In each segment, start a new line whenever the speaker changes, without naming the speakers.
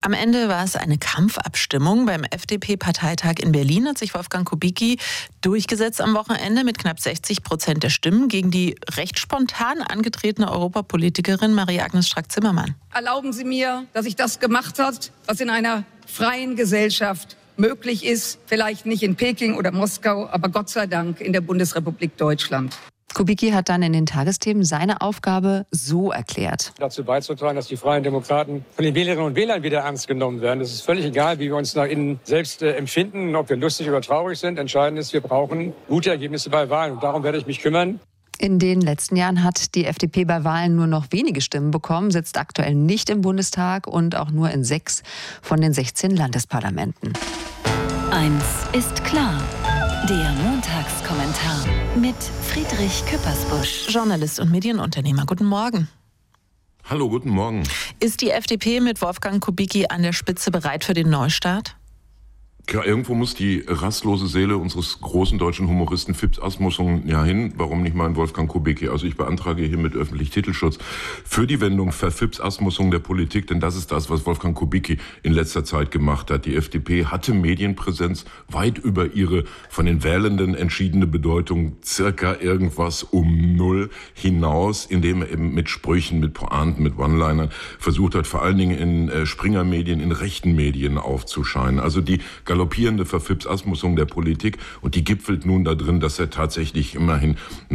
Am Ende war es eine Kampfabstimmung. Beim FDP-Parteitag in Berlin hat sich Wolfgang Kubicki durchgesetzt am Wochenende mit knapp 60% der Stimmen gegen die recht spontan angetretene Europapolitikerin Marie-Agnes Strack-Zimmermann.
Erlauben Sie mir, dass ich das gemacht habe, was in einer freien Gesellschaft möglich ist. Vielleicht nicht in Peking oder Moskau, aber Gott sei Dank in der Bundesrepublik Deutschland.
Kubicki hat dann in den Tagesthemen seine Aufgabe so erklärt.
Dazu beizutragen, dass die Freien Demokraten von den Wählerinnen und Wählern wieder ernst genommen werden. Es ist völlig egal, wie wir uns nach innen selbst empfinden, ob wir lustig oder traurig sind. Entscheidend ist, wir brauchen gute Ergebnisse bei Wahlen. Und darum werde ich mich kümmern.
In den letzten Jahren hat die FDP bei Wahlen nur noch wenige Stimmen bekommen, sitzt aktuell nicht im Bundestag und auch nur in 6 von den 16 Landesparlamenten.
Eins ist klar. Der Montagskommentar mit Friedrich Küppersbusch.
Journalist und Medienunternehmer. Guten Morgen.
Hallo, guten Morgen.
Ist die FDP mit Wolfgang Kubicki an der Spitze bereit für den Neustart?
Ja, irgendwo muss die rastlose Seele unseres großen deutschen Humoristen Phipps Asmussen ja hin. Warum nicht mal ein Wolfgang Kubicki? Also ich beantrage hiermit öffentlich Titelschutz für die Wendung Phipps Asmussen der Politik, denn das ist das, was Wolfgang Kubicki in letzter Zeit gemacht hat. Die FDP hatte Medienpräsenz weit über ihre von den Wählenden entschiedene Bedeutung, circa irgendwas um 0 hinaus, indem er eben mit Sprüchen, mit Pointen, mit One-Linern versucht hat, vor allen Dingen in Springer-Medien, in rechten Medien aufzuscheinen. Also die galoppierende Verphipps-Asmussung der Politik, und die gipfelt nun da drin, dass er tatsächlich immerhin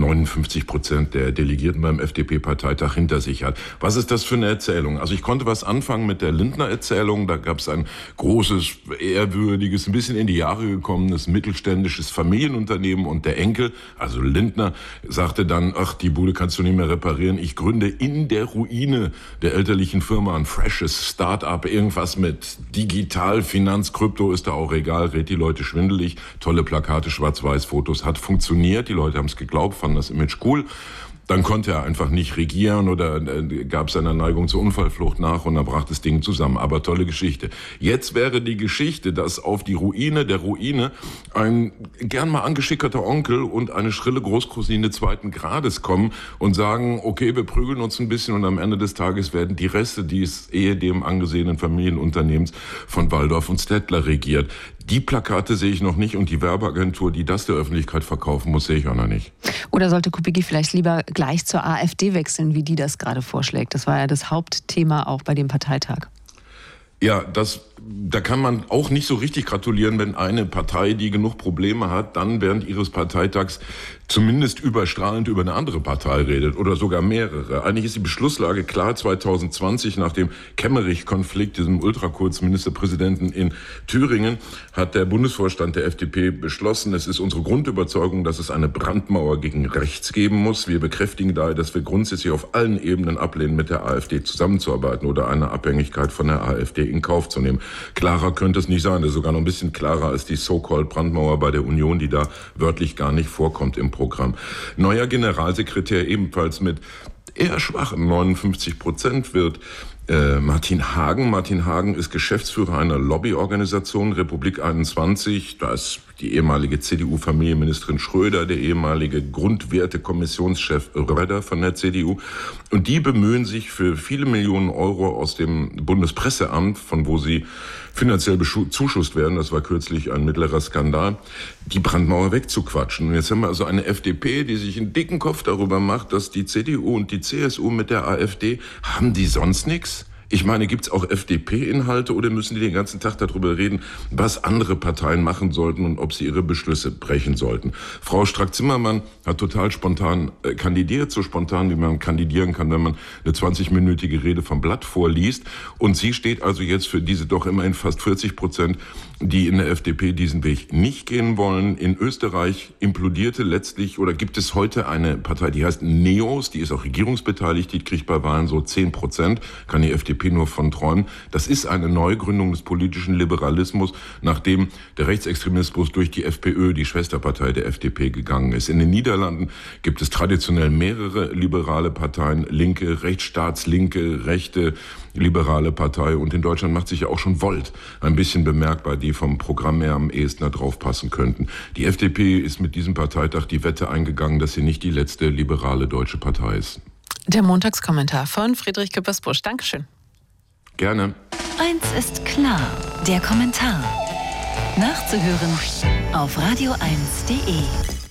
59% der Delegierten beim FDP-Parteitag hinter sich hat. Was ist das für eine Erzählung? Also ich konnte was anfangen mit der Lindner-Erzählung. Da gab es ein großes, ehrwürdiges, ein bisschen in die Jahre gekommenes mittelständisches Familienunternehmen, und der Enkel, also Lindner, sagte dann, ach, die Bude kannst du nicht mehr reparieren. Ich gründe in der Ruine der elterlichen Firma ein freshes Start-up, irgendwas mit Digital, Finanz, Krypto ist da auch egal, rät die Leute schwindelig, tolle Plakate, Schwarz-Weiß-Fotos, hat funktioniert, die Leute haben es geglaubt, fanden das Image cool. Dann konnte er einfach nicht regieren oder gab seiner Neigung zur Unfallflucht nach und dann brach das Ding zusammen. Aber tolle Geschichte. Jetzt wäre die Geschichte, dass auf die Ruine der Ruine ein gern mal angeschickerter Onkel und eine schrille Großcousine 2. Grades kommen und sagen, okay, wir prügeln uns ein bisschen, und am Ende des Tages werden die Reste dieses ehedem angesehenen Familienunternehmens von Waldorf und Stettler regiert. Die Plakate sehe ich noch nicht, und die Werbeagentur, die das der Öffentlichkeit verkaufen muss, sehe ich auch noch nicht.
Oder sollte Kubicki vielleicht lieber gleich zur AfD wechseln, wie die das gerade vorschlägt? Das war ja das Hauptthema auch bei dem Parteitag.
Ja, da kann man auch nicht so richtig gratulieren, wenn eine Partei, die genug Probleme hat, dann während ihres Parteitags zumindest überstrahlend über eine andere Partei redet oder sogar mehrere. Eigentlich ist die Beschlusslage klar. 2020 nach dem Kemmerich-Konflikt, diesem Ultrakurzministerpräsidenten in Thüringen, hat der Bundesvorstand der FDP beschlossen, es ist unsere Grundüberzeugung, dass es eine Brandmauer gegen rechts geben muss. Wir bekräftigen daher, dass wir grundsätzlich auf allen Ebenen ablehnen, mit der AfD zusammenzuarbeiten oder eine Abhängigkeit von der AfD in Kauf zu nehmen. Klarer könnte es nicht sein. Das ist sogar noch ein bisschen klarer als die so-called Brandmauer bei der Union, die da wörtlich gar nicht vorkommt im Programm. Neuer Generalsekretär ebenfalls mit eher schwachen 59% wird Martin Hagen. Martin Hagen ist Geschäftsführer einer Lobbyorganisation, Republik 21. Da ist die ehemalige CDU-Familienministerin Schröder, der ehemalige Grundwerte-Kommissionschef Röder von der CDU. Und die bemühen sich für viele Millionen Euro aus dem Bundespresseamt, von wo sie finanziell bezuschusst werden, das war kürzlich ein mittlerer Skandal, die Brandmauer wegzuquatschen. Und jetzt haben wir also eine FDP, die sich einen dicken Kopf darüber macht, dass die CDU und die CSU mit der AfD, haben die sonst nichts? Ich meine, gibt's auch FDP-Inhalte oder müssen die den ganzen Tag darüber reden, was andere Parteien machen sollten und ob sie ihre Beschlüsse brechen sollten? Frau Strack-Zimmermann hat total spontan kandidiert, so spontan, wie man kandidieren kann, wenn man eine 20-minütige Rede vom Blatt vorliest. Und sie steht also jetzt für diese doch immerhin fast 40%, die in der FDP diesen Weg nicht gehen wollen. In Österreich implodierte letztlich, oder gibt es heute eine Partei, die heißt NEOS, die ist auch regierungsbeteiligt, die kriegt bei Wahlen so 10%, kann die FDP nur von träumen. Das ist eine Neugründung des politischen Liberalismus, nachdem der Rechtsextremismus durch die FPÖ, die Schwesterpartei der FDP, gegangen ist. In den Niederlanden gibt es traditionell mehrere liberale Parteien, linke, rechtsstaatslinke, rechte, liberale Partei. Und in Deutschland macht sich ja auch schon Volt ein bisschen bemerkbar, die vom Programm her am ehesten da drauf passen könnten. Die FDP ist mit diesem Parteitag die Wette eingegangen, dass sie nicht die letzte liberale deutsche Partei ist.
Der Montagskommentar von Friedrich Küppersbusch. Dankeschön.
Gerne.
Eins ist klar, der Kommentar. Nachzuhören auf radio1.de.